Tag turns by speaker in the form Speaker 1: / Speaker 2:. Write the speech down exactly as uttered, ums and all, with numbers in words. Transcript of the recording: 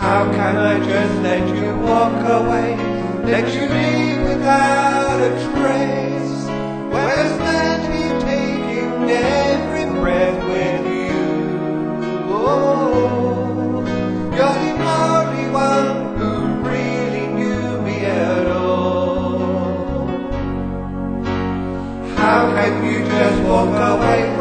Speaker 1: How can I just let you walk away, let you leave without a trace? Where's that me taking every breath with you? Oh, you're the only one who really knew me at all. How can you just walk away